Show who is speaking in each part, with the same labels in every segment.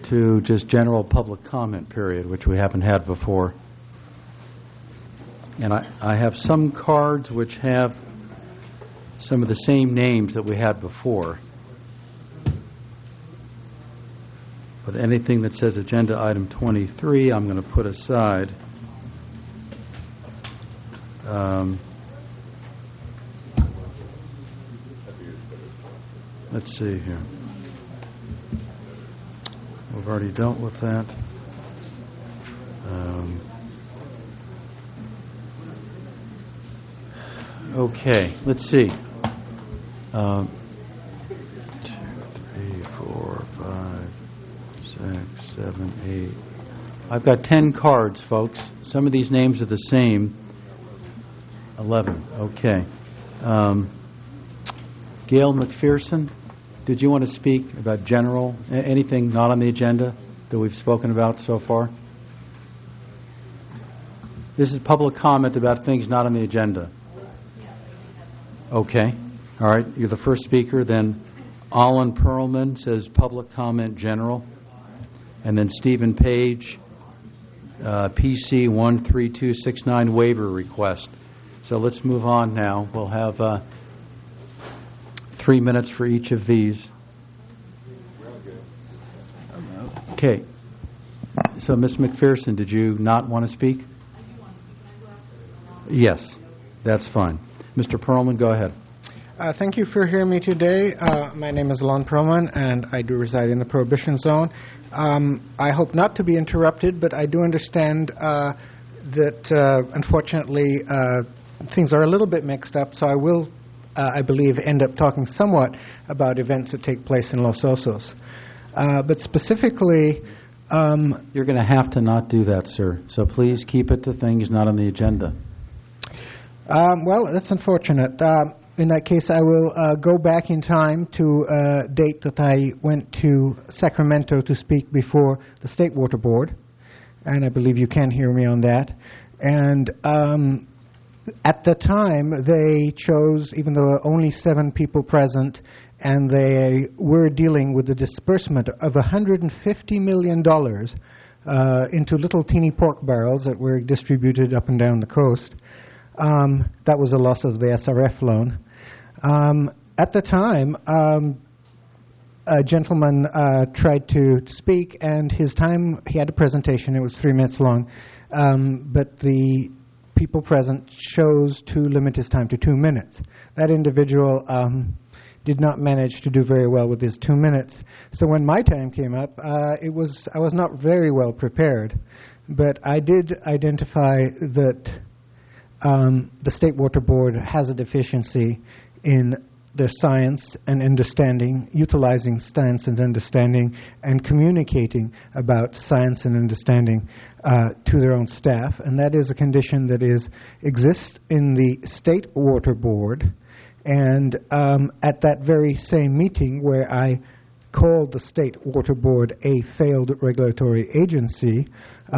Speaker 1: to just general public comment period, which we haven't had before. And I have some cards which have some of the same names that we had before. But anything that says agenda item 23, I'm going to put aside. Let's see here. We've already dealt with that. Okay, let's see. 2, 3, 4, 5, 6, 7, 8. I've got 10 cards, folks. Some of these names are the same. 11. Okay. Gail McPherson, did you want to speak about general, anything not on the agenda that we've spoken about so far? This is public comment about things not on the agenda. Okay. All right. You're the first speaker. Then Alan Perlman says public comment general. And then Stephen Page, PC 13269 waiver request. So let's move on now. We'll have 3 minutes for each of these. Okay. So, Ms. McPherson, did you not want to speak? Yes, that's fine. Mr. Perlman, go ahead.
Speaker 2: Thank you for hearing me today. My name is Lon Perlman, and I do reside in the Prohibition Zone. I hope not to be interrupted, but I do understand that, unfortunately, things are a little bit mixed up, so I will, I believe, end up talking somewhat about events that take place in Los Osos. But specifically...
Speaker 1: You're going to have to not do that, sir. So please keep it to things not on the agenda.
Speaker 2: Well, that's unfortunate. In that case, I will go back in time to a date that I went to Sacramento to speak before the State Water Board, and I believe you can hear me on that. And at the time, they chose, even though there were only 7 people present, and they were dealing with the disbursement of $150 million into little teeny pork barrels that were distributed up and down the coast. That was a loss of the SRF loan. At the time, a gentleman tried to speak, and his time, he had a presentation. It was 3 minutes long, but the people present chose to limit his time to 2 minutes. That individual did not manage to do very well with his 2 minutes. So when my time came up, I was not very well prepared, but I did identify that the State Water Board has a deficiency in their science and understanding, utilizing science and understanding, and communicating about science and understanding to their own staff. And that is a condition that exists in the State Water Board. And at that very same meeting where I called the State Water Board a failed regulatory agency,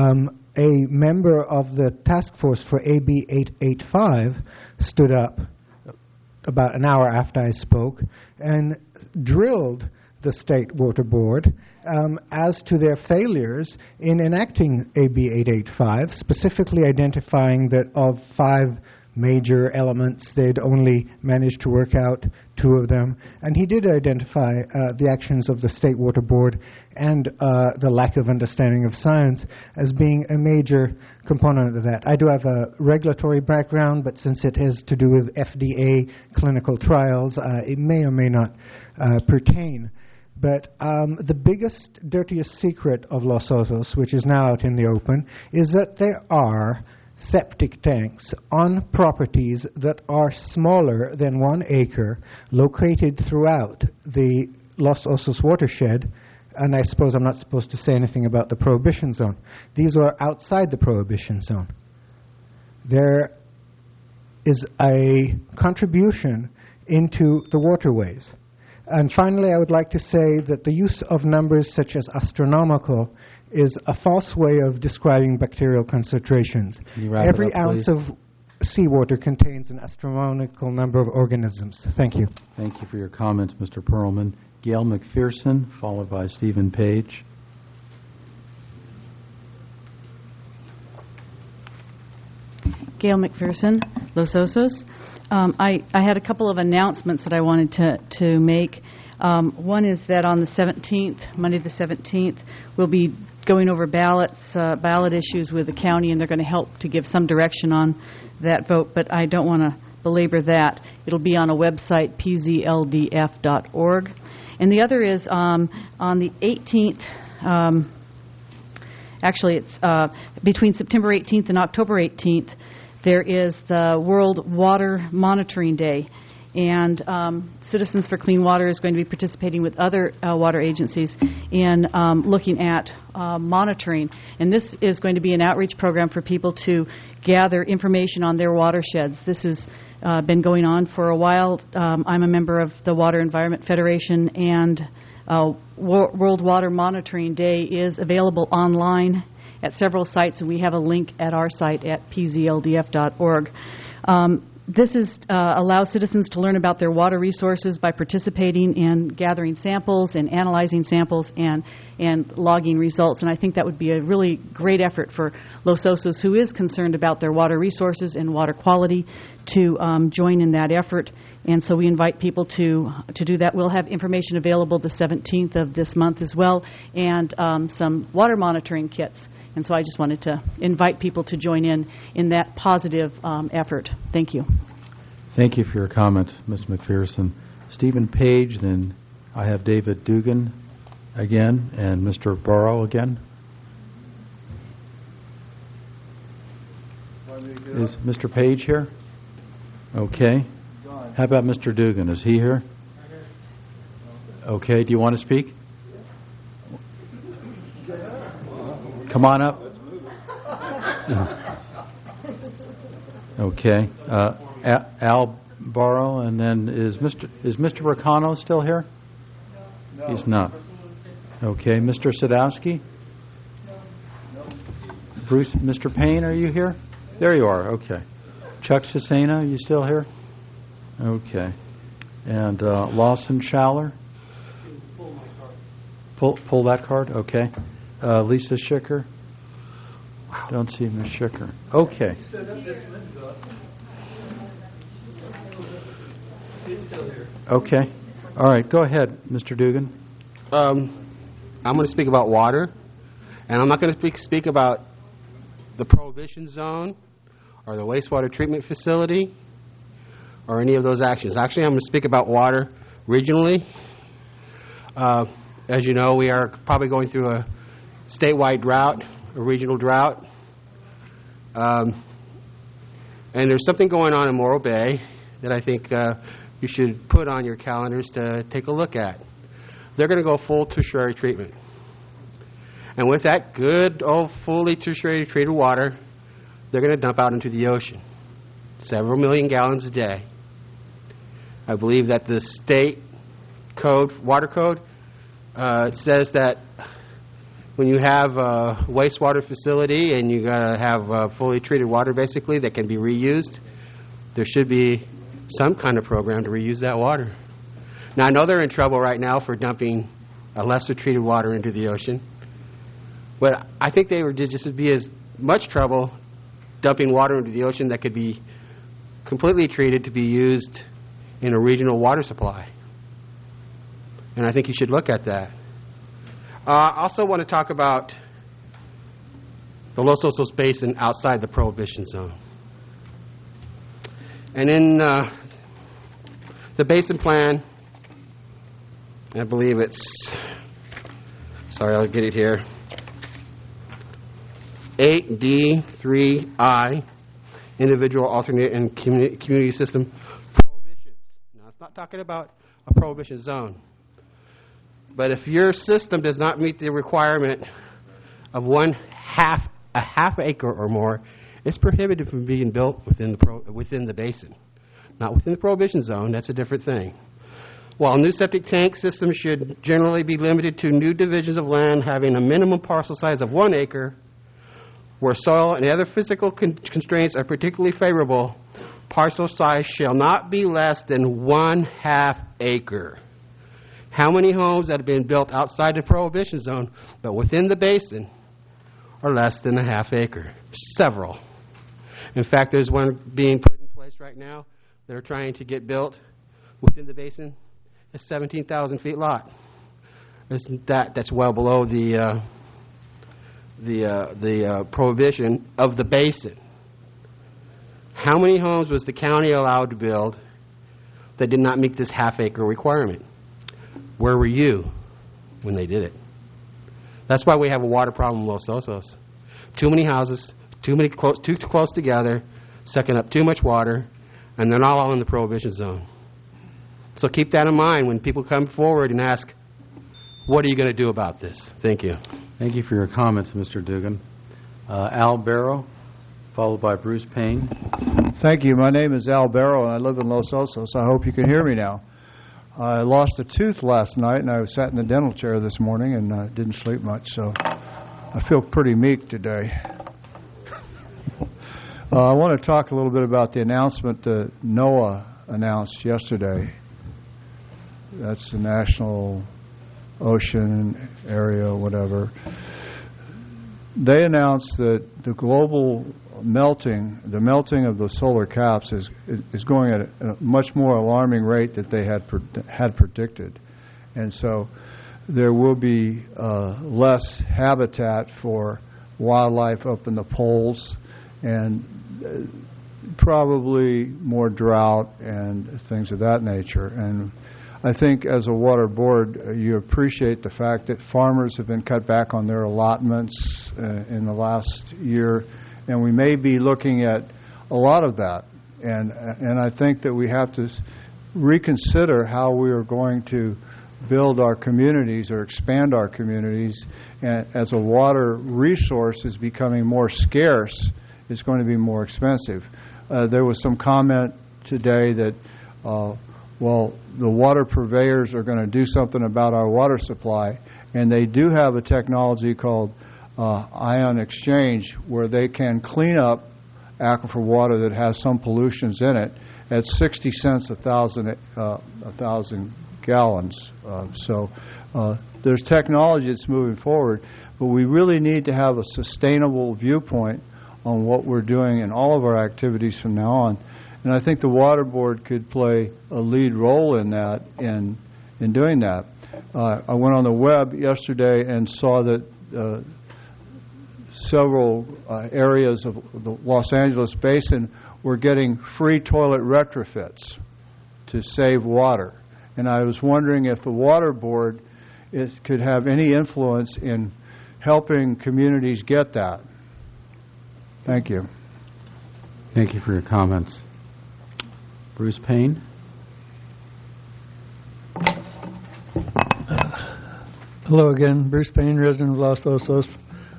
Speaker 2: a member of the task force for AB 885 stood up about an hour after I spoke and drilled the State Water Board as to their failures in enacting AB 885, specifically identifying that of 5 major elements, they'd only managed to work out 2 of them. And he did identify the actions of the State Water Board and the lack of understanding of science as being a major component of that. I do have a regulatory background, but since it has to do with FDA clinical trials, it may or may not pertain. But the biggest, dirtiest secret of Los Osos, which is now out in the open, is that there are septic tanks on properties that are smaller than 1 acre, located throughout the Los Osos watershed. And I suppose I'm not supposed to say anything about the Prohibition Zone. These are outside the Prohibition Zone. There is a contribution into the waterways. And finally, I would like to say that the use of numbers such as astronomical is a false way of describing bacterial concentrations. Every ounce of seawater contains an astronomical number of organisms. Thank you.
Speaker 1: Thank you for your comments, Mr. Perlman. Gail McPherson, followed by Stephen Page.
Speaker 3: Gail McPherson, Los Osos. I had a couple of announcements that I wanted to make. One is that on the 17th, Monday the 17th, we'll be going over ballot issues with the county, and they're going to help to give some direction on that vote, but I don't want to belabor that. It'll be on a website, pzldf.org. And the other is on the 18th, actually it's between September 18th and October 18th, there is the World Water Monitoring Day. And Citizens for Clean Water is going to be participating with other water agencies in looking at monitoring. And this is going to be an outreach program for people to gather information on their watersheds. This has been going on for a while. I'm a member of the Water Environment Federation, and World Water Monitoring Day is available online at several sites, and we have a link at our site at pzldf.org. This allows citizens to learn about their water resources by participating in gathering samples and analyzing samples and logging results. And I think that would be a really great effort for Los Osos, who is concerned about their water resources and water quality, to join in that effort. And so we invite people to do that. We'll have information available the 17th of this month as well, and some water monitoring kits. And so I just wanted to invite people to join in that positive effort. Thank you.
Speaker 1: Thank you for your comment, Ms. McPherson. Stephen Page, then I have David Dugan again, and Mr. Burrow again. Is Mr. Page here? Okay. How about Mr. Dugan? Is he here? Okay. Do you want to speak? Come on up. Okay. Al Barrow, and then is Mr. Ricano still here? No. He's not. Okay. Mr. Sadowski? No. Bruce, Mr. Payne, are you here? There you are. Okay. Chuck Cesena, are you still here? Okay. And Lawson Schaller? Pull my card. Pull that card? Okay. Lisa Schicker? Wow. Don't see Ms. Schicker. Okay. Okay. All right. Go ahead, Mr. Dugan.
Speaker 4: I'm going to speak about water, and I'm not going to speak about the Prohibition Zone or the wastewater treatment facility or any of those actions. Actually, I'm going to speak about water regionally. As you know, we are probably going through a statewide drought, a regional drought. And there's something going on in Morro Bay that I think you should put on your calendars to take a look at. They're going to go full tertiary treatment. And with that good old fully tertiary treated water, they're going to dump out into the ocean. Several million gallons a day. I believe that the state code, water code, it says that when you have a wastewater facility and you got to have fully treated water, basically, that can be reused, there should be some kind of program to reuse that water. Now, I know they're in trouble right now for dumping a lesser treated water into the ocean, but I think they would just be as much trouble dumping water into the ocean that could be completely treated to be used in a regional water supply. And I think you should look at that. I also want to talk about the Los Osos Basin outside the Prohibition Zone. And in the Basin Plan, I believe it's, sorry, I'll get it here, 8D3I, individual, alternate, and community system prohibitions. Now, it's not talking about a prohibition zone. But if your system does not meet the requirement of a half acre or more, it's prohibited from being built within the basin. Not within the prohibition zone, that's a different thing. While new septic tank systems should generally be limited to new divisions of land having a minimum parcel size of 1 acre, where soil and other physical constraints are particularly favorable, parcel size shall not be less than 1/2 acre. How many homes that have been built outside the prohibition zone but within the basin are less than 1/2 acre? Several. In fact, there's one being put in place right now that are trying to get built within the basin. A 17,000 feet lot. That's well below the prohibition of the basin. How many homes was the county allowed to build that did not meet this half-acre requirement? Where were you when they did it? That's why we have a water problem in Los Osos. Too many houses, too close together, sucking up too much water, and they're not all in the prohibition zone. So keep that in mind when people come forward and ask, what are you going to do about this? Thank you.
Speaker 1: Thank you for your comments, Mr. Dugan. Al Barrow, followed by Bruce Payne.
Speaker 5: Thank you. My name is Al Barrow, and I live in Los Osos. I hope you can hear me now. I lost a tooth last night, and I sat in the dental chair this morning and didn't sleep much, so I feel pretty meek today. I want to talk a little bit about the announcement that NOAA announced yesterday. That's the National Ocean Area, whatever. They announced that the global melting of the solar caps is going at a much more alarming rate that they had predicted, and so there will be less habitat for wildlife up in the poles, and probably more drought and things of that nature. And I think as a water board, you appreciate the fact that farmers have been cut back on their allotments in the last year, and we may be looking at a lot of that. And I think that we have to reconsider how we are going to build our communities or expand our communities. And as a water resource is becoming more scarce, it's going to be more expensive. There was some comment today that well, the water purveyors are going to do something about our water supply, and they do have a technology called ion exchange where they can clean up aquifer water that has some pollutions in it at 60 cents a thousand gallons. So there's technology that's moving forward, but we really need to have a sustainable viewpoint on what we're doing in all of our activities from now on. And I think the Water Board could play a lead role in that, in doing that. I went on the web yesterday and saw that several areas of the Los Angeles basin were getting free toilet retrofits to save water. And I was wondering if the Water Board could have any influence in helping communities get that. Thank you.
Speaker 1: Thank you for your comments. Bruce Payne.
Speaker 6: Hello again, Bruce Payne, resident of Los Osos.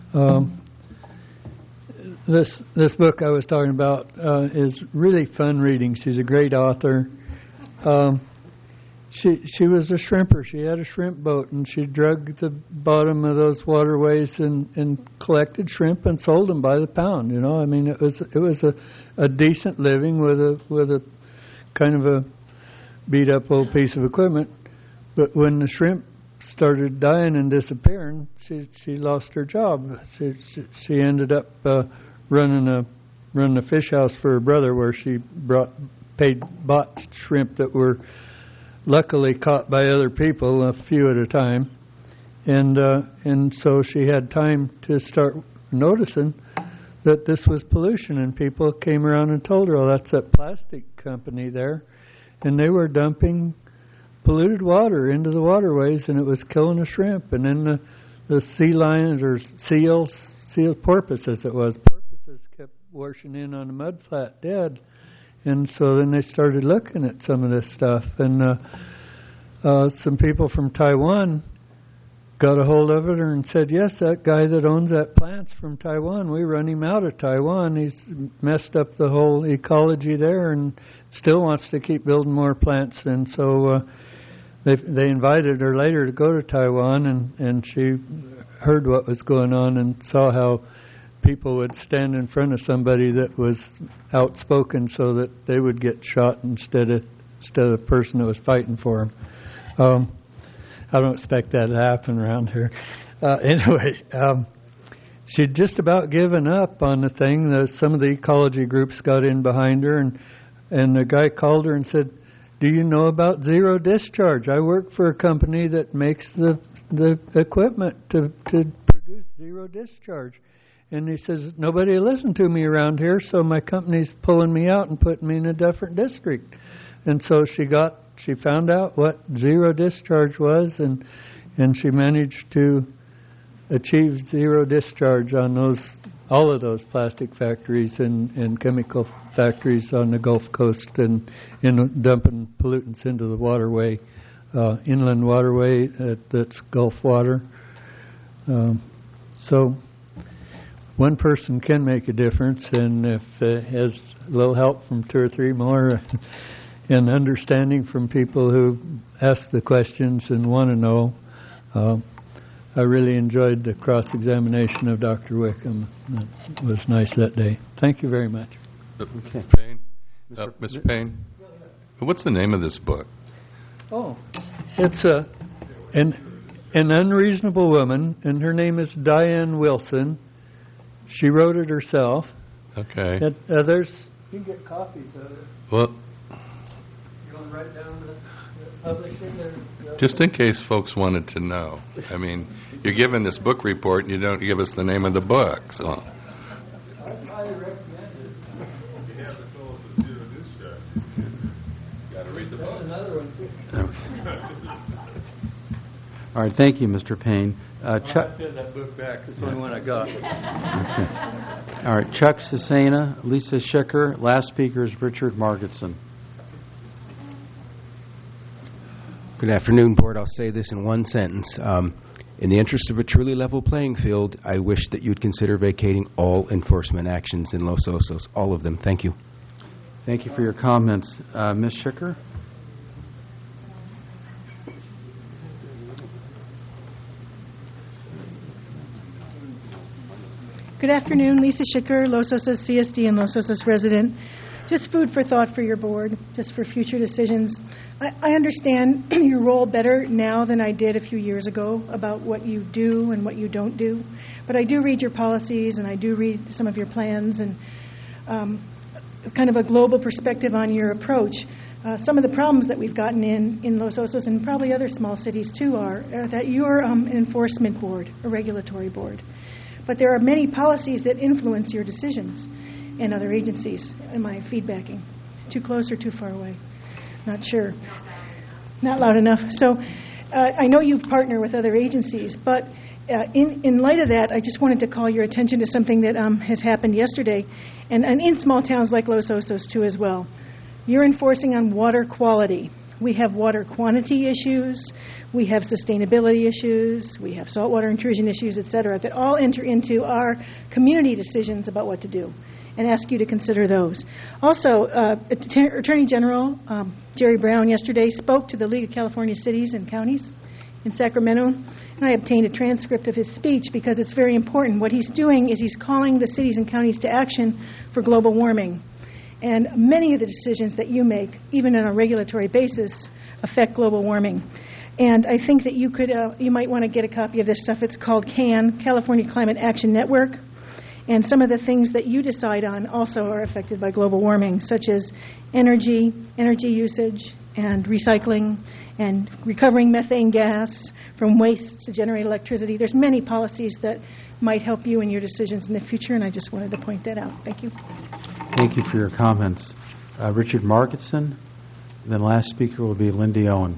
Speaker 6: This book I was talking about is really fun reading. She's a great author. She was a shrimper. She had a shrimp boat, and she drug the bottom of those waterways and collected shrimp and sold them by the pound. You know, I mean, it was a decent living with a kind of a beat up old piece of equipment. But when the shrimp started dying and disappearing, she lost her job. She ended up running a fish house for her brother, where she bought shrimp that were luckily caught by other people, a few at a time, and so she had time to start noticing that this was pollution, and people came around and told her, "Oh, that's that plastic company there," and they were dumping polluted water into the waterways, and it was killing the shrimp. And then the sea lions or porpoises kept washing in on the mudflat dead. And so then they started looking at some of this stuff. And some people from Taiwan got a hold of it and said, yes, that guy that owns that plant's from Taiwan. We run him out of Taiwan. He's messed up the whole ecology there and still wants to keep building more plants. And so they invited her later to go to Taiwan, and she heard what was going on and saw how people would stand in front of somebody that was outspoken so that they would get shot instead of the person that was fighting for them. I don't expect that to happen around here. Anyway, she'd just about given up on the thing. Some of the ecology groups got in behind her, and the guy called her and said, "Do you know about zero discharge? I work for a company that makes the equipment to produce zero discharge." And he says, "Nobody listened to me around here, so my company's pulling me out and putting me in a different district." And so she found out what zero discharge was, and she managed to achieve zero discharge on all of those plastic factories and chemical factories on the Gulf Coast, and dumping pollutants into the waterway, inland waterway that's Gulf water. So one person can make a difference, and if it has a little help from two or three more and understanding from people who ask the questions and want to know, I really enjoyed the cross-examination of Dr. Wickham. It was nice that day. Thank you very much.
Speaker 1: Okay.
Speaker 7: Payne? Mr. Payne? What's the name of this book?
Speaker 6: Oh, it's an unreasonable woman, and her name is Diane Wilson. She wrote it herself.
Speaker 7: Okay.
Speaker 6: You can get copies of it.
Speaker 7: Well,
Speaker 6: You want to write down the publisher there?
Speaker 7: just in case folks wanted to know. I mean, you're given this book report and you don't give us the name of the book. So,
Speaker 6: I highly recommend it.
Speaker 8: You haven't told us the zero discharge.
Speaker 7: got to read the book.
Speaker 6: That's another one, too.
Speaker 1: All right, thank you, Mr. Payne.
Speaker 6: I
Speaker 1: Chuck.
Speaker 6: send that book back. It's the only one I got.
Speaker 1: Okay. All right, Chuck Cesena, Lisa Schicker. Last speaker is Richard Margetson.
Speaker 9: Good afternoon, Board. I'll say this in one sentence. In the interest of a truly level playing field, I wish that you'd consider vacating all enforcement actions in Los Osos, all of them. Thank you.
Speaker 1: Thank you for your comments. Ms. Schicker?
Speaker 10: Good afternoon, Lisa Schicker, Los Osos CSD and Los Osos resident. Just food for thought for your board, just for future decisions. I understand your role better now than I did a few years ago about what you do and what you don't do. But I do read your policies and I do read some of your plans and kind of a global perspective on your approach. Some of the problems that we've gotten in Los Osos and probably other small cities too are that you're an enforcement board, a regulatory board. But there are many policies that influence your decisions in other agencies. Am I feedbacking? Too close or too far away? Not sure. Not loud enough. So I know you partner with other agencies, but in light of that, I just wanted to call your attention to something that has happened yesterday, and in small towns like Los Osos too as well. You're enforcing on water quality. We have water quantity issues, we have sustainability issues, we have saltwater intrusion issues, et cetera, that all enter into our community decisions about what to do, and ask you to consider those. Also, Attorney General Jerry Brown yesterday spoke to the League of California Cities and Counties in Sacramento, and I obtained a transcript of his speech because it's very important. What he's doing is he's calling the cities and counties to action for global warming. And many of the decisions that you make, even on a regulatory basis, affect global warming. And I think that you might want to get a copy of this stuff. It's called CAN, California Climate Action Network. And some of the things that you decide on also are affected by global warming, such as energy usage, and recycling, and recovering methane gas from waste to generate electricity. There's many policies that might help you in your decisions in the future, and I just wanted to point that out. Thank you.
Speaker 1: Thank you for your comments. Richard Margetson. Then last speaker will be Lindy Owen.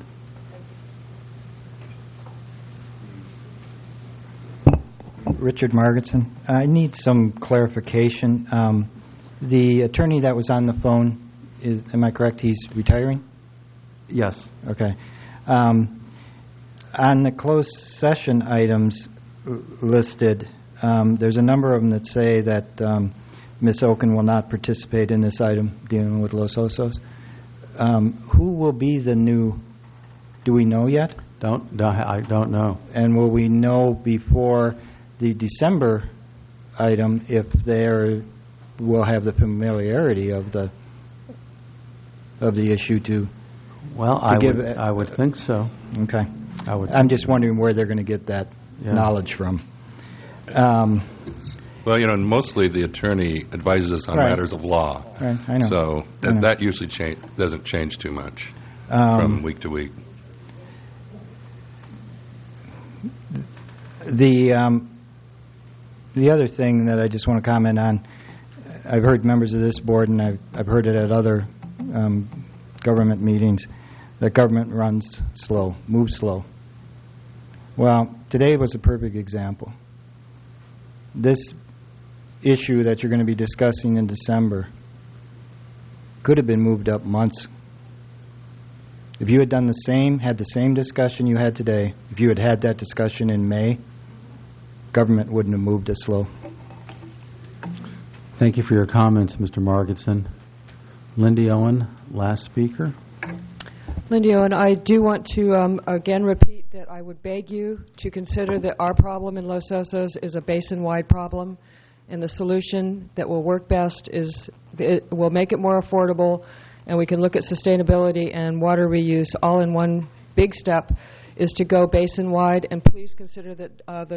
Speaker 11: Richard Margetson. I need some clarification. The attorney that was on the phone, am I correct, he's retiring?
Speaker 1: Yes.
Speaker 11: Okay. On the closed session items listed, there's a number of them that say that Ms. Oken will not participate in this item dealing with Los Osos. Who will be the new, do we know yet?
Speaker 1: I don't know.
Speaker 11: And will we know before the December item if they will have the familiarity of the issue to?
Speaker 1: Well, I would think so.
Speaker 11: Okay.
Speaker 1: I'm
Speaker 11: just wondering where they're going to get that knowledge from.
Speaker 7: Well, mostly the attorney advises us on
Speaker 11: Right.
Speaker 7: matters of law.
Speaker 11: Right, I know.
Speaker 7: So
Speaker 11: I know.
Speaker 7: that usually doesn't change too much from week to week.
Speaker 11: The other thing that I just want to comment on, I've heard members of this board, and I've heard it at other government meetings, that government runs slow, moves slow. Well, today was a perfect example. This issue that you're going to be discussing in December could have been moved up months. If you had done had the same discussion you had today, if you had had that discussion in May, government wouldn't have moved as slow.
Speaker 1: Thank you for your comments, Mr. Margetson. Lindy Owen, last speaker.
Speaker 12: Lindy Owen, I do want to again repeat that I would beg you to consider that our problem in Los Osos is a basin-wide problem, and the solution that will work best is it will make it more affordable, and we can look at sustainability and water reuse all in one big step, is to go basin-wide. And please consider that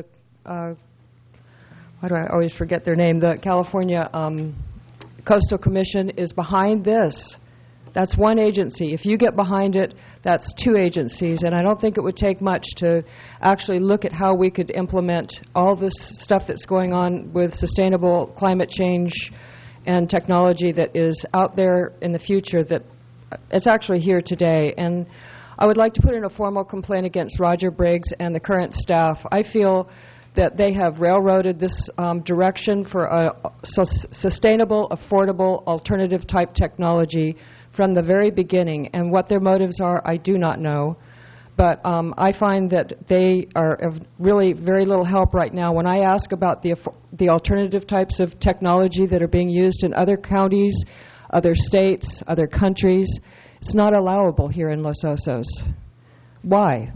Speaker 12: why do I always forget their name? The California Coastal Commission is behind this. That's one agency. If you get behind it, that's two agencies. And I don't think it would take much to actually look at how we could implement all this stuff that's going on with sustainable climate change and technology that is out there in the future, that it's actually here today. And I would like to put in a formal complaint against Roger Briggs and the current staff. I feel that they have railroaded this direction for a sustainable, affordable, alternative-type technology from the very beginning. And what their motives are, I do not know. But I find that they are of really very little help right now. When I ask about the alternative types of technology that are being used in other counties, other states, other countries, it's not allowable here in Los Osos. Why?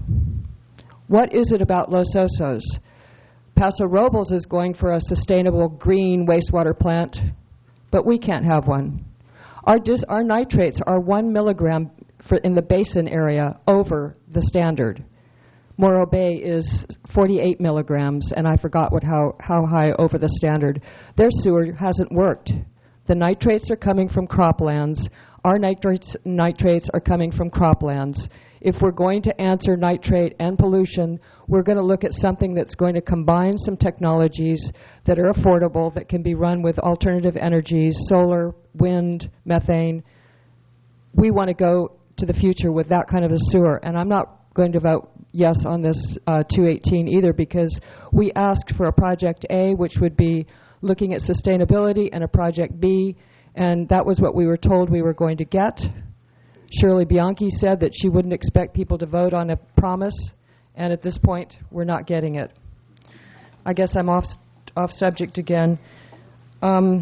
Speaker 12: What is it about Los Osos? Paso Robles is going for a sustainable green wastewater plant, but we can't have one. Our nitrates are 1 milligram in the basin area over the standard. Morro Bay is 48 milligrams, and I forgot how high over the standard. Their sewer hasn't worked. The nitrates are coming from croplands. Our nitrates are coming from croplands. If we're going to answer nitrate and pollution, we're going to look at something that's going to combine some technologies that are affordable, that can be run with alternative energies, solar, wind, methane. We want to go to the future with that kind of a sewer. And I'm not going to vote yes on this 218 either, because we asked for a Project A, which would be looking at sustainability, and a Project B, and that was what we were told we were going to get. Shirley Bianchi said that she wouldn't expect people to vote on a promise, and at this point, we're not getting it. I guess I'm off subject again. The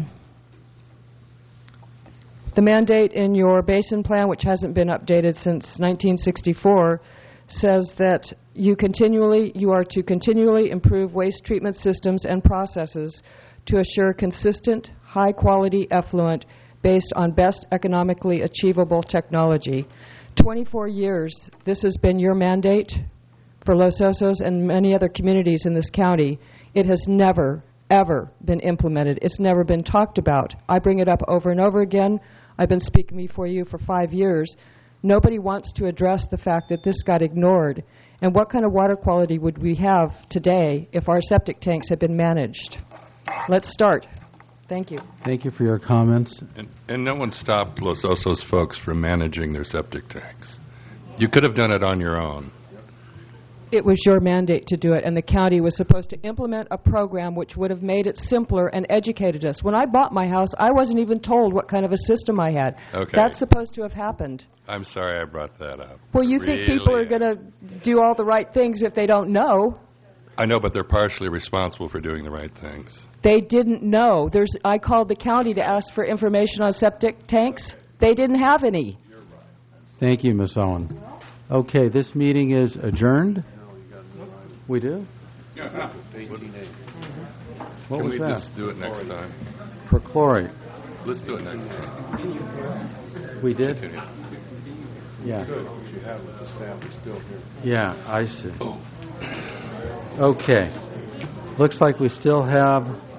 Speaker 12: mandate in your basin plan, which hasn't been updated since 1964, says that you are to continually improve waste treatment systems and processes to assure consistent, high-quality effluent based on best economically achievable technology. 24 years, this has been your mandate for Los Osos and many other communities in this county. It has never, ever been implemented. It's never been talked about. I bring it up over and over again. I've been speaking before you for 5 years. Nobody wants to address the fact that this got ignored. And what kind of water quality would we have today if our septic tanks had been managed? Let's start. Thank you.
Speaker 1: Thank you for your comments.
Speaker 7: And no one stopped Los Osos folks from managing their septic tanks. You could have done it on your own.
Speaker 12: It was your mandate to do it, and the county was supposed to implement a program which would have made it simpler and educated us. When I bought my house, I wasn't even told what kind of a system I had.
Speaker 7: Okay.
Speaker 12: That's supposed to have happened.
Speaker 7: I'm sorry I brought that up.
Speaker 12: Well, you think people are going to do all the right things if they don't know?
Speaker 7: I know, but they're partially responsible for doing the right things.
Speaker 12: They didn't know. I called the county to ask for information on septic tanks. They didn't have any.
Speaker 1: Thank you, Ms. Owen. Okay, this meeting is adjourned. We do? What
Speaker 7: Can
Speaker 1: was
Speaker 7: we
Speaker 1: that?
Speaker 7: just do it next time?
Speaker 1: Perchlorate.
Speaker 7: Let's do it next time.
Speaker 1: We did? Yeah.
Speaker 8: You have it, the staff is still here.
Speaker 1: Yeah, I see. Okay. Looks like we still have